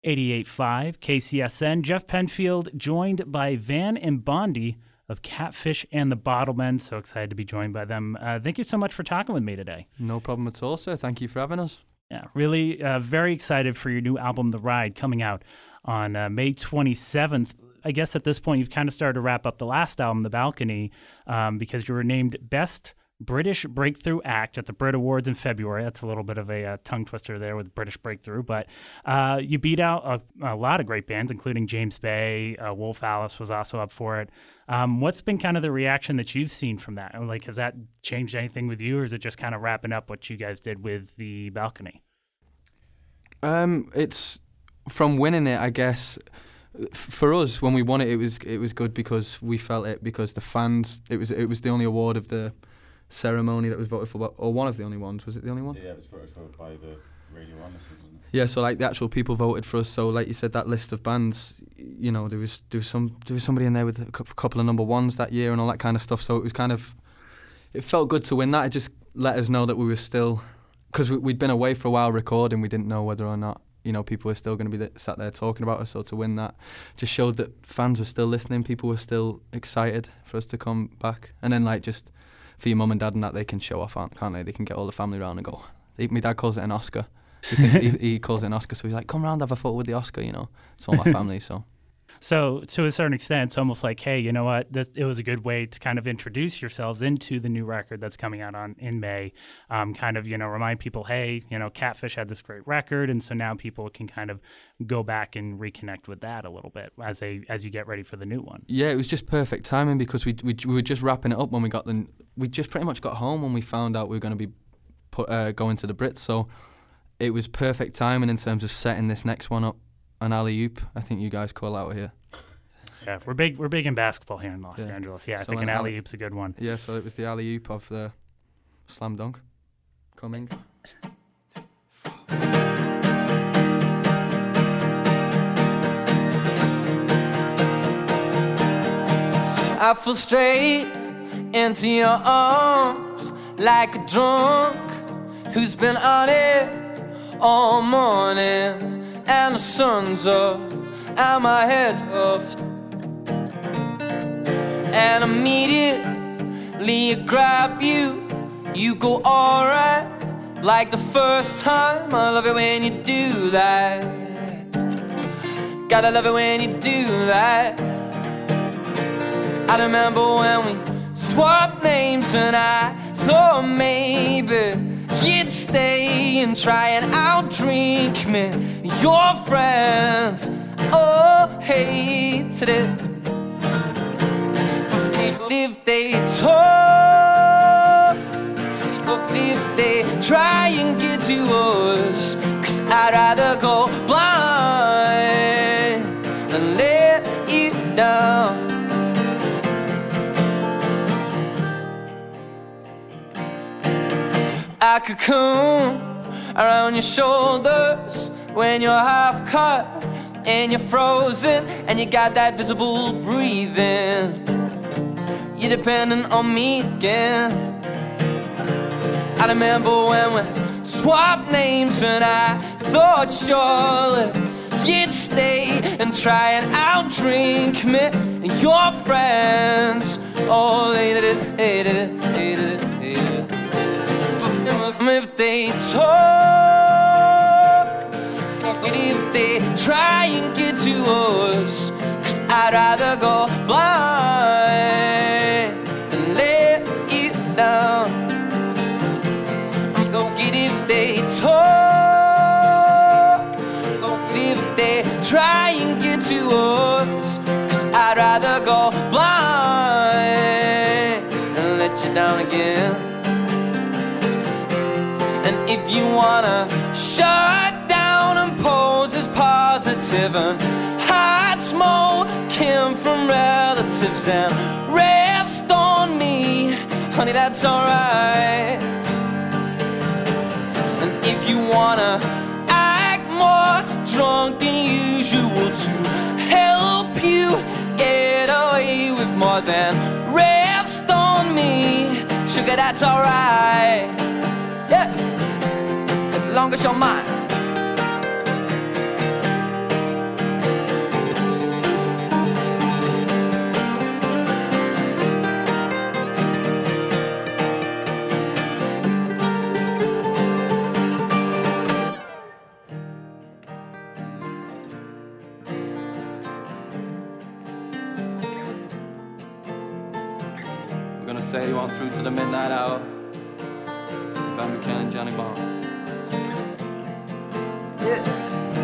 88.5 KCSN. Jeff Penfield joined by Van and Bondi of Catfish and the Bottlemen. So excited to be joined by them. Thank you so much for talking with me today. No problem at all, sir. Thank you for having us. Yeah, really very excited for your new album, The Ride, coming out on May 27th. I guess at this point you've kind of started to wrap up the last album, The Balcony, because you were named Best British Breakthrough Act at the Brit Awards in February. That's a little bit of a tongue twister there with British Breakthrough, but you beat out a lot of great bands, including James Bay. Wolf Alice was also up for it. What's been kind of the reaction that you've seen from that? Like, has that changed anything with you, or is it just kind of wrapping up what you guys did with The Balcony? It's from winning it, I guess. For us, when we won it, it was good because we felt it, because the fans. It was the only award of the ceremony that was voted for, or one of the only ones. Was it the only one? Yeah, it was voted for by the Radio Honest, wasn't it? Yeah, so like the actual people voted for us. So like you said, that list of bands, you know, there was somebody in there with a couple of number ones that year and all that kind of stuff. So it was kind of, it felt good to win that. It just let us know that we were still, because we'd been away for a while recording, we didn't know whether or not, you know, people were still going to be sat there talking about us. So to win that just showed that fans were still listening, people were still excited for us to come back. And then like just for your mum and dad and that, they can show off, can't they? They can get all the family around and go. My dad calls it an Oscar. He calls it an Oscar, so he's like, come round, have a photo with the Oscar, you know. It's all my family, so. So to a certain extent, it's almost like, hey, you know what? It was a good way to kind of introduce yourselves into the new record that's coming out in May. Kind of, you know, remind people, hey, you know, Catfish had this great record, and so now people can kind of go back and reconnect with that a little bit as you get ready for the new one. Yeah, it was just perfect timing because we were just wrapping it up when we just pretty much got home when we found out we were going to be going to the Brits. So it was perfect timing in terms of setting this next one up. An alley-oop, I think you guys call out here. Yeah, we're big in basketball here in Los Angeles. Yeah, so I think an alley-oop's a good one. Yeah, so it was the alley-oop of the slam dunk coming. I fall straight into your arms like a drunk who's been on it all morning. And the sun's up, and my head's huffed. And immediately I grab you, you go alright, like the first time. I love it when you do that. Gotta love it when you do that. I remember when we swapped names and I thought maybe you'd stay and try and outdrink me. Your friends all hated it. But if they talk, if they try and get to us, 'cause I'd rather go blind than let you down. I cocoon around your shoulders when you're half cut and you're frozen and you got that visible breathing. You're dependent on me again. I remember when we swapped names and I thought surely you'd stay and try and outdrink me and your friends. Oh, hated it, hated it, hated it, hated it. If they talk, if they try and get to us, 'cause I'd rather go blind than let you down. Go get if they talk, go if they try and get to us, 'cause I'd rather go blind than let you down again. And if you wanna shut down and pose as positive and hide smoking from relatives and rest on me, honey, that's alright. And if you wanna act more drunk than usual to help you get away with more than rest on me, sugar, that's alright. Yeah, as long as you're mine. This 81 through to the midnight hour. Van McKen and Johnny Bond. Yeah.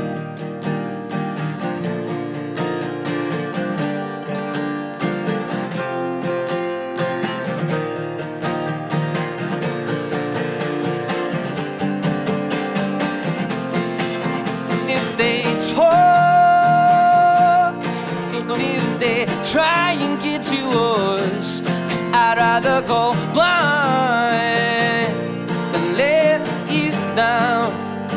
Try and get to us, 'cause I'd rather go blind than let you down.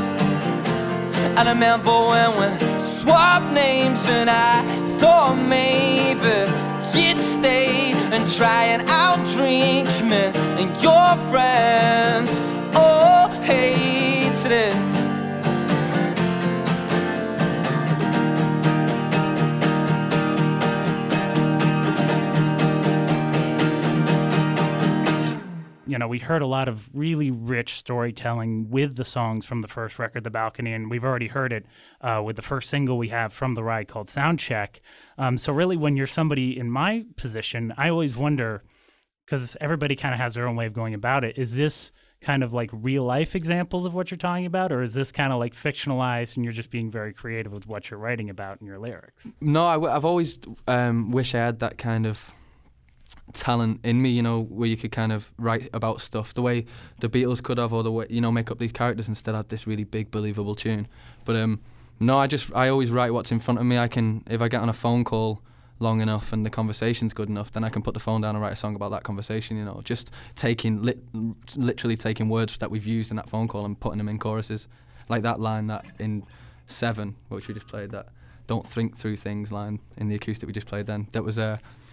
I remember when we swapped names and I thought maybe you'd stay and try and outdrink me and your friends. Oh, hated it. You know, we heard a lot of really rich storytelling with the songs from the first record, The Balcony, and we've already heard it with the first single we have from the ride called Soundcheck. So really, when you're somebody in my position, I always wonder, because everybody kind of has their own way of going about it, is this kind of like real-life examples of what you're talking about, or is this kind of like fictionalized and you're just being very creative with what you're writing about in your lyrics? No, I've always wish I had that kind of talent in me, you know, where you could kind of write about stuff the way the Beatles could have, or the way, you know, make up these characters and still have this really big believable tune. But no, I always write what's in front of me. I can, if I get on a phone call long enough and the conversation's good enough, then I can put the phone down and write a song about that conversation, you know, just taking literally taking words that we've used in that phone call and putting them in choruses, like that line that in 7, which we just played, that "don't think through things" line in the acoustic we just played then, that was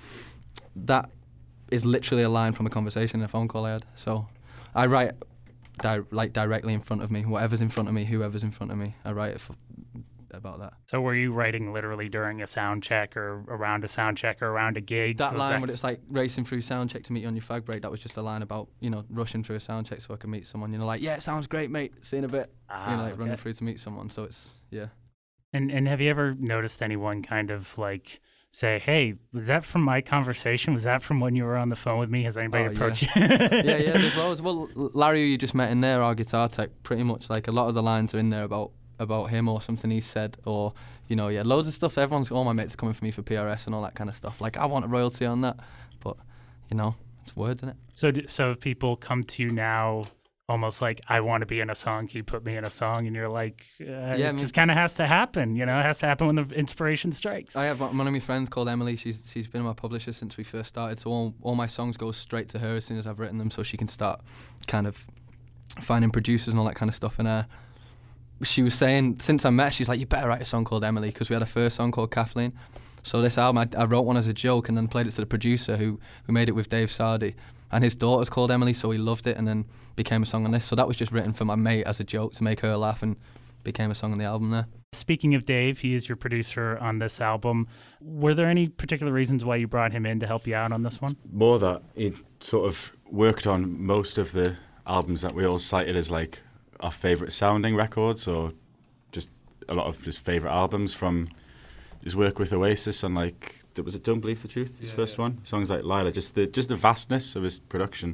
that is literally a line from a conversation in a phone call I had. So I write directly in front of me, whatever's in front of me, whoever's in front of me, I write about that. So were you writing literally during a sound check or around a sound check or around a gig? That line where it's like racing through sound check to meet you on your fag break, that was just a line about, you know, rushing through a sound check so I can meet someone, you know, like, yeah, it sounds great, mate, see you in a bit, you know, like running through to meet someone. So it's, yeah. And have you ever noticed anyone kind of like say, hey, was that from my conversation? Was that from when you were on the phone with me? Has anybody approached you? Yeah, there's loads. Well, Larry, who you just met in there, our guitar tech, pretty much like a lot of the lines are in there about him or something he said, or, you know, yeah, loads of stuff. All my mates are coming for me for PRS and all that kind of stuff. Like, I want a royalty on that. But, you know, it's words, isn't it? So if people come to you now almost like, I want to be in a song, can you put me in a song? And you're like, it just kind of has to happen, you know, it has to happen when the inspiration strikes. I have one of my friends called Emily. She's been my publisher since we first started, so all my songs go straight to her as soon as I've written them, so she can start kind of finding producers and all that kind of stuff. And she was saying, since I met, she's like, you better write a song called Emily, because we had a first song called Kathleen. So this album, I wrote one as a joke and then played it to the producer who made it with Dave Sardi. And his daughter's called Emily, so he loved it and then became a song on this. So that was just written for my mate as a joke to make her laugh and became a song on the album there. Speaking of Dave, he is your producer on this album. Were there any particular reasons why you brought him in to help you out on this one? More that he sort of worked on most of the albums that we all cited as like our favourite sounding records, or just a lot of his favourite albums from his work with Oasis and like, was it Don't Believe the Truth, his first one? Songs like Lila, just the vastness of his production.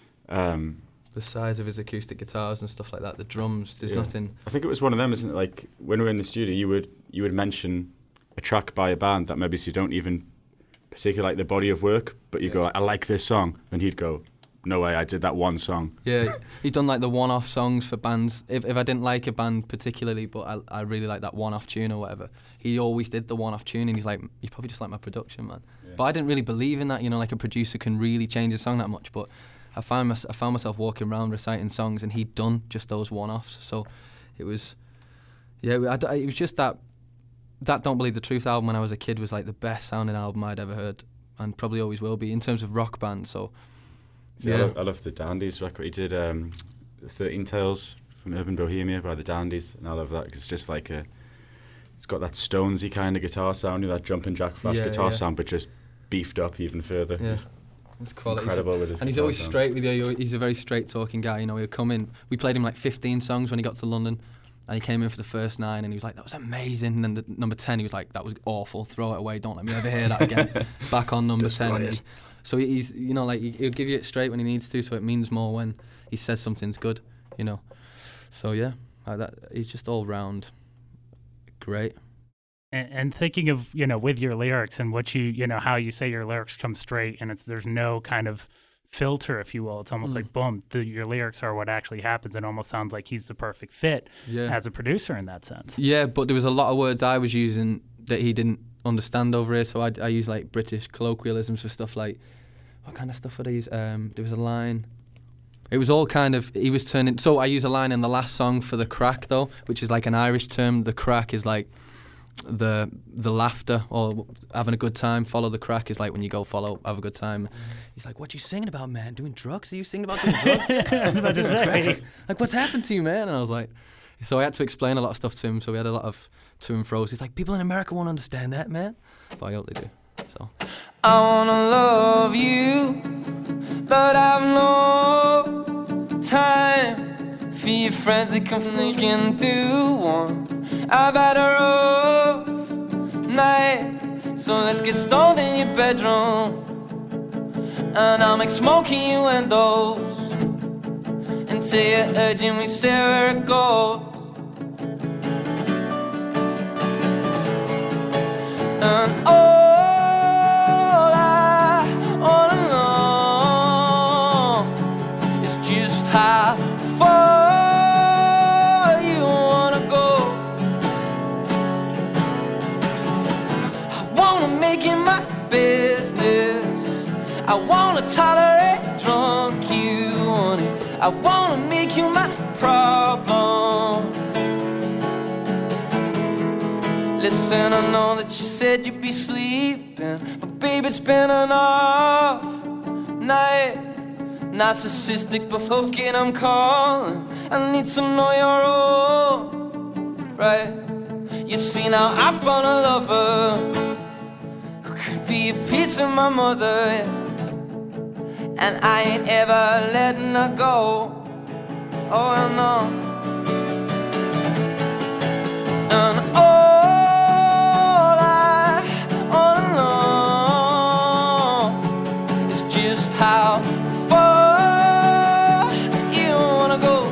The size of his acoustic guitars and stuff like that, the drums, there's nothing. I think it was one of them, isn't it? Like, when we were in the studio, you would mention a track by a band that maybe you don't even particularly like the body of work, but you go, I like this song, and he'd go, no way, I did that one song. Yeah, he's done like the one-off songs for bands. If I didn't like a band particularly, but I really like that one-off tune or whatever, he always did the one-off tune, and he's like, you probably just like my production, man. Yeah. But I didn't really believe in that, you know, like a producer can really change a song that much. But I found myself walking around reciting songs, and he'd done just those one-offs. So it was, it was just that Don't Believe the Truth album when I was a kid was like the best sounding album I'd ever heard, and probably always will be in terms of rock band. So. Yeah, I love the Dandies record. He did 13 Tales from Urban Bohemia by the Dandies, and I love that because it's just like it's got that Stonesy kind of guitar sound, that jumping jack flash guitar sound, but just beefed up even further. Yeah. It's quality. Incredible with his and he's always sounds. Straight with you. He's a very straight talking guy. You know, he'll come in. We played him like 15 songs when he got to London, and he came in for the first 9, and he was like, "That was amazing." And then the number 10, he was like, "That was awful. Throw it away. Don't let me ever hear that again." Back on number 10. So he's, you know, like he'll give you it straight when he needs to, so it means more when he says something's good, you know. So yeah, he's just all round great. And thinking of, you know, with your lyrics and what you know, how you say your lyrics come straight and there's no kind of filter, if you will. It's almost like, boom, your lyrics are what actually happens. It almost sounds like he's the perfect fit as a producer in that sense. Yeah, but there was a lot of words I was using that he didn't understand over here, so I use like British colloquialisms for stuff like, what kind of stuff would I use? There was a line. It was all kind of, he was turning, so I use a line in the last song for the crack though, which is like an Irish term. The crack is like the laughter or having a good time. Follow the crack is like when you go have a good time. He's like, what you singing about, man? Doing drugs? Are you singing about doing drugs? I was about to say. Like, what's happened to you, man? And I was like, so I had to explain a lot of stuff to him, so we had a lot of to and fro's. He's like, people in America won't understand that, man. But I hope they do. So I wanna love you, but I've no time for your friends that come sneaking through one. I've had a rough night, so let's get stoned in your bedroom, and I'll make smoking innuendos until you're urging me, say where it goes. And all I wanna know is just how far you wanna go. I wanna make it my business. I wanna tolerate drunk you on it. I wanna make you my problem. Listen, I know that you said you'd be sleeping, but babe, it's been an off night. Narcissistic, but fucking I'm calling. I need to know you're alright. You see now I found a lover who could be a piece of my mother, and I ain't ever letting her go. Oh, I know. And all I wanna know is just how far you wanna go.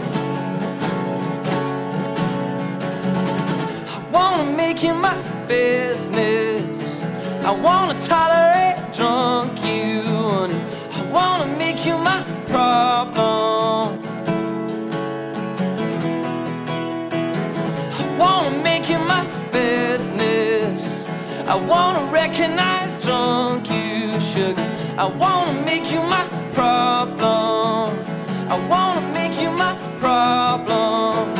I wanna make it my business. I wanna tolerate drunk you, honey. I wanna make you my problem. I wanna make it my business. I wanna recognize drunk you, sugar. I wanna make you my problem. I wanna make you my problem.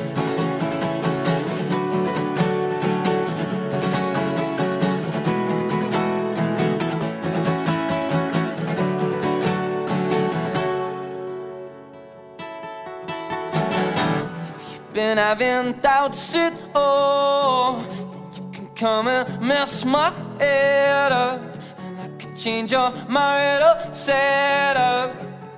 Been having doubts at all, then you can come and mess my head up, and I can change your marital setup.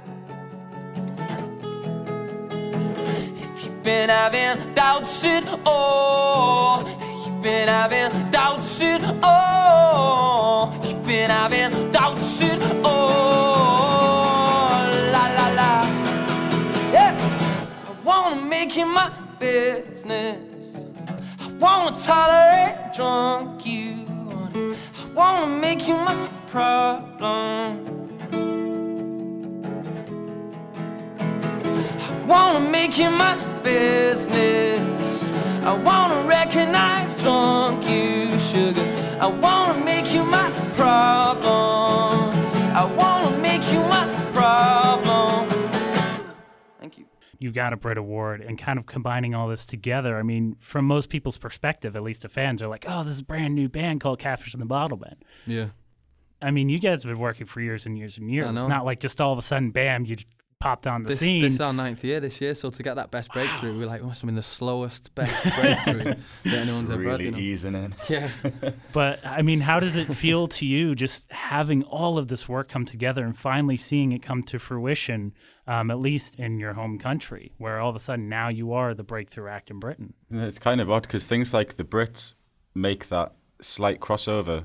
If you've been having doubts at all, you've been having doubts at all, you've been having doubts at all, la la la, yeah. I wanna make you my business. I wanna tolerate drunk you. I wanna make you my problem. I wanna make you my business. I wanna recognize drunk you, sugar. I wanna make you my problem. I wanna make you my problem. Thank you. You got a Brit Award, and kind of combining all this together. I mean, from most people's perspective, at least the fans are like, oh, this is a brand new band called Catfish in the Bottle Band. yeah. I mean, you guys have been working for years and years and years. It's not like just all of a sudden, bam, you just popped on the scene. This is our 9th year this year, so to get that best breakthrough, we're like, it must have been the slowest, best breakthrough that anyone's ever had. Really You know? easing in. Yeah. But, I mean, how does it feel to you just having all of this work come together and finally seeing it come to fruition, at least in your home country, where all of a sudden now you are the breakthrough act in Britain? It's kind of odd because things like the Brits make that slight crossover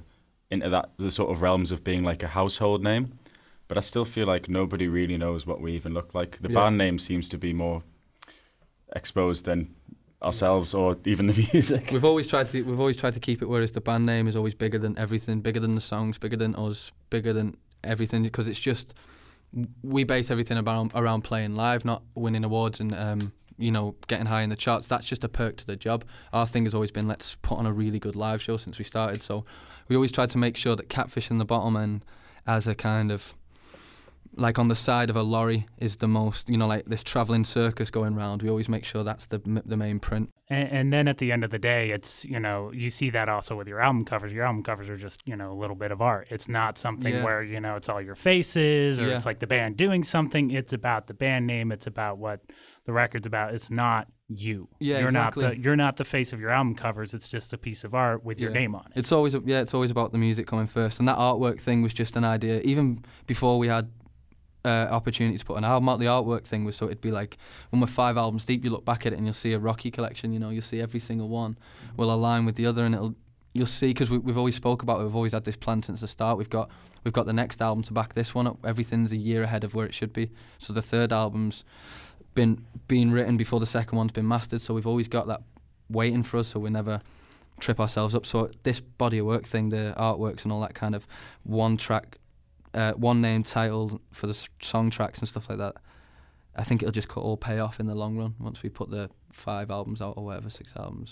into the sort of realms of being like a household name. But I still feel like nobody really knows what we even look like. The band name seems to be more exposed than ourselves or even the music. We've always tried to keep it, whereas the band name is always bigger than everything, bigger than the songs, bigger than us, bigger than everything, because it's just, we base everything around playing live, not winning awards and getting high in the charts. That's just a perk to the job. Our thing has always been, let's put on a really good live show since we started. So we always tried to make sure that Catfish and the Bottlemen, as a kind of, like on the side of a lorry, is the most, like this travelling circus going round. We always make sure that's the main print. And then at the end of the day, it's, you see that also with your album covers. Your album covers are just, a little bit of art. It's not something where, it's all your faces or it's like the band doing something. It's about the band name. It's about what the record's about. It's not you. Yeah, you're exactly. You're not the face of your album covers. It's just a piece of art with your name on it. It's always about the music coming first. And that artwork thing was just an idea. Even before we had opportunity to put an album out, the artwork thing was, so it'd be like, when we're 5 albums deep, you look back at it and you'll see a Rocky collection, you'll see every single one will align with the other, and you'll see, because we've always spoke about it, we've always had this plan since the start. We've got the next album to back this one up. Everything's a year ahead of where it should be, so the third album's been written before the second one's been mastered, so we've always got that waiting for us, so we never trip ourselves up. So this body of work thing, the artworks and all that kind of one name title for the song tracks and stuff like that, I think it'll just all pay off in the long run once we put the 5 albums out or whatever, 6 albums.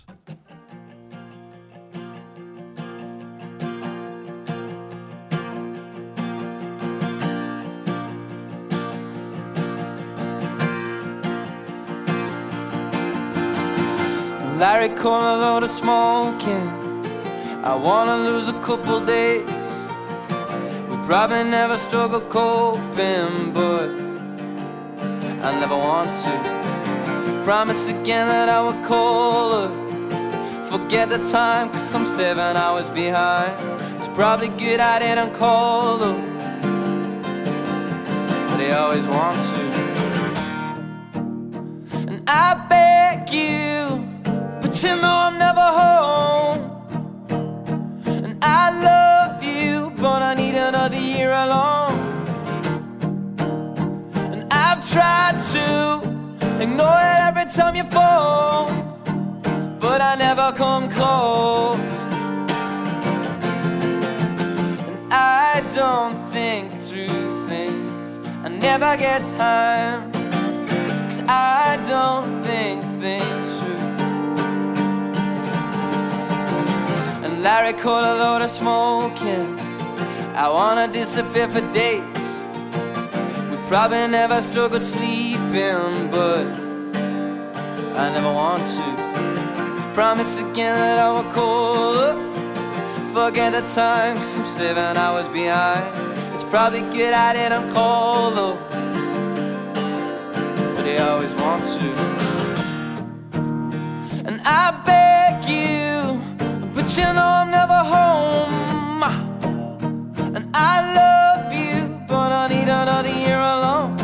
Larry caught a load of smoking. I wanna lose a couple days. We probably never struggle coping, but I never want to. Promise again that I would call her. Forget the time, cause I'm 7 hours behind. It's probably good I didn't call her, but I always want to. And I beg you, but you know I'm never home. And I love you, but I need another year alone. And I've tried to ignore it every time you phone, but I never come close. And I don't think through things, I never get time, cause I don't think things through. And Larry caught a load of smoking. I wanna disappear for days. We probably never struggled sleeping, but I never want to. Promise again that I will call up. Forget the time, cause I'm 7 hours behind. It's probably good I didn't call though, but I always want to. And I beg you, but you know I'm never home. And I love you, but I need another year alone.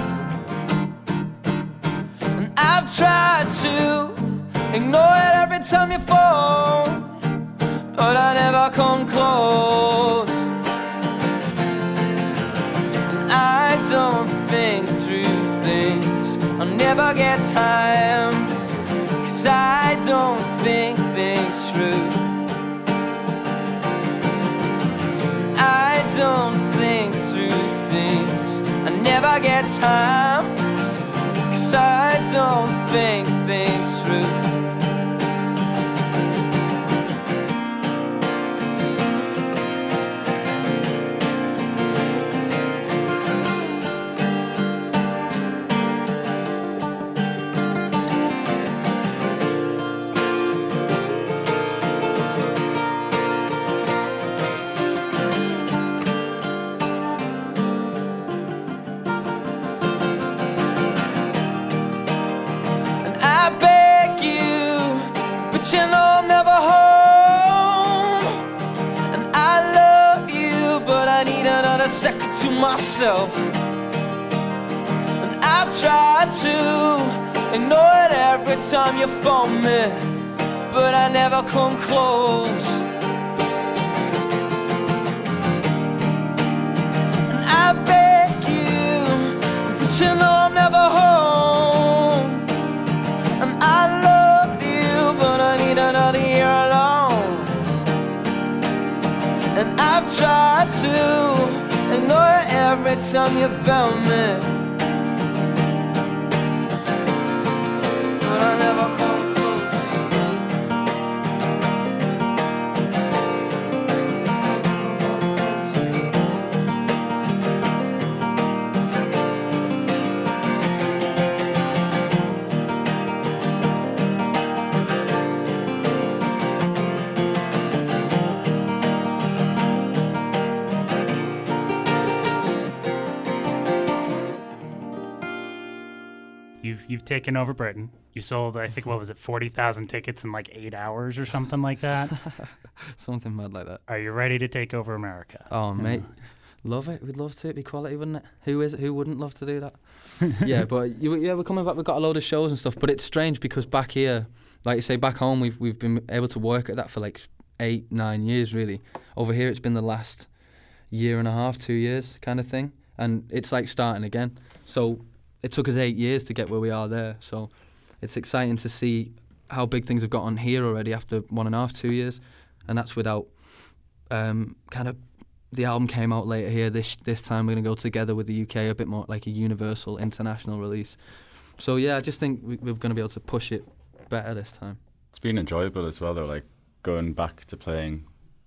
And I've tried to ignore it every time you phone, but I never come close. And I don't think through things, I'll never get time, cause I don't think things through. I don't think through things, I never get time, cause I don't think things through. You know I'm never home. And I love you, but I need another second to myself. And I've tried to ignore it every time you phone me, but I never come close. you know I'm never home. And I love you, but I need another year alone. And I've tried to ignore it every time you bell me, but I never come close. You've taken over Britain. You sold, I think, what was it, 40,000 tickets in like 8 hours or something like that. Something mad like that. Are you ready to take over America? Oh, mate. Love it. We'd love to. It'd be quality, wouldn't it? Who wouldn't love to do that? Yeah, but we're coming back. We've got a load of shows and stuff. But it's strange because back here, like you say, back home, we've been able to work at that for like 8-9 years, really. Over here, it's been the last year and a half, 2 years kind of thing. And it's like starting again. So it took us 8 years to get where we are there. So it's exciting to see how big things have got on here already after 1.5, 2 years. And that's without kind of, the album came out later here. This time we're going to go together with the UK, a bit more like a universal international release. So yeah, I just think we're going to be able to push it better this time. It's been enjoyable as well, though, like going back to playing,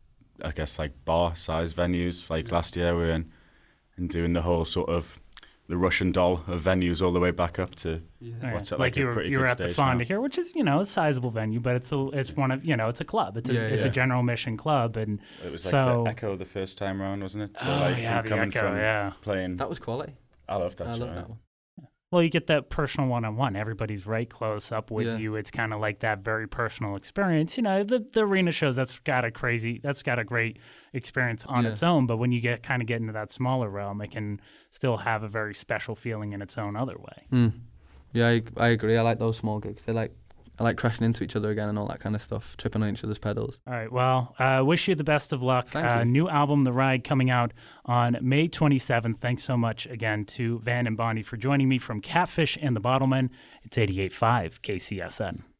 I guess, like bar-sized venues. Like last year we were in and doing the whole sort of the Russian doll of venues all the way back up to what's it, like you a pretty were good at the stage Fonda now. here, which is a sizable venue, but it's one of it's a club. It's a general mission club, and It was so like the Echo the first time round, wasn't it? So oh like yeah, from the coming Echo, from yeah. playing. That was quality. I love that. I show, love yeah. that one. Well, you get that personal one-on-one. Everybody's right close up with Yeah. you. It's kind of like that very personal experience. The arena shows, that's got a great experience on its own. But when you get into that smaller realm, it can still have a very special feeling in its own other way. Yeah, I agree. I like those small gigs. I like crashing into each other again and all that kind of stuff, tripping on each other's pedals. All right. Well, wish you the best of luck. Thank you. New album, The Ride, coming out on May 27th. Thanks so much again to Van and Bonnie for joining me from Catfish and the Bottlemen. It's 88.5 KCSN.